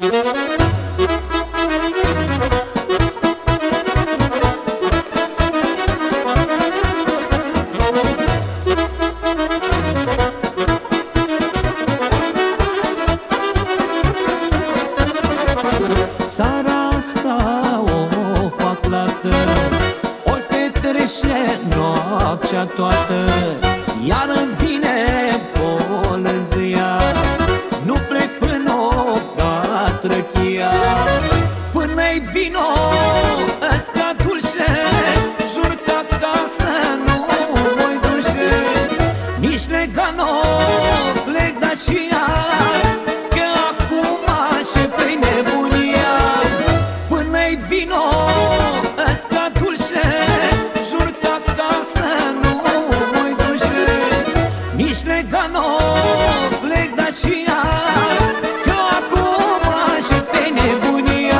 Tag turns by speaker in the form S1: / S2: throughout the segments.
S1: Seara asta o fac lată, o petrece noaptea toată. Iar vine polăzia, nu plec până o bat răchia. Până-i vino ăsta dulce, jur că acasă nu voi duce. Nici legano plec da și iar, că acum și-pe nebunia. Până-i vino ăsta dulce, jur că acasă nu voi duce. Nici legano plec da și iar, că acum și-pe nebunia.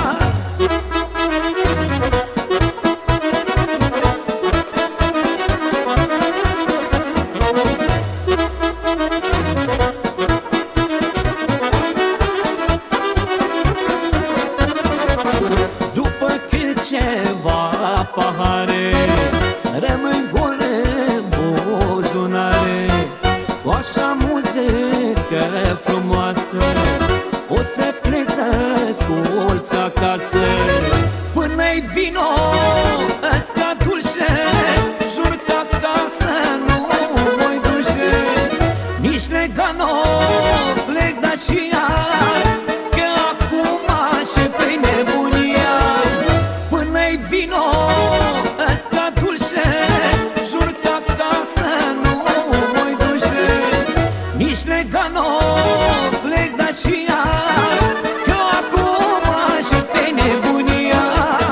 S1: După cât ceva pahare rămân gole buzunare, cu așa muzică frumoasă o să plec asculți acasă. Până-i vino ăsta dulce, jur că acasă nu voi duce. Nici legano plec da și iar, că acum și-pe nebunia. Până-i vino ăsta dulce, jur că acasă nu voi duce. Nici legano plec da și iar, că acum și-pe nebunia.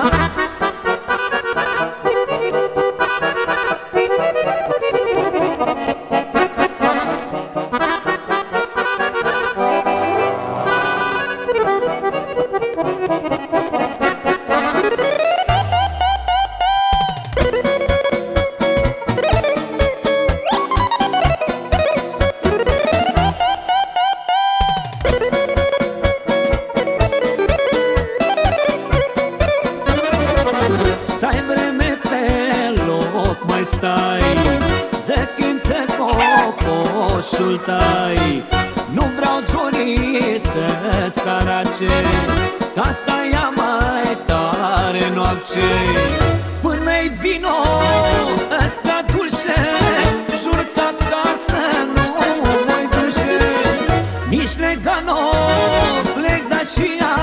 S1: Stai vreme pe loc, mai stai, de cântă cocoșul tai. Nu vreau zorii să-ți arace, că asta ia mai tare noapte. Până-i vino ăsta dulce, jur că acasă nu voi duce. Nici legano plec da și iar,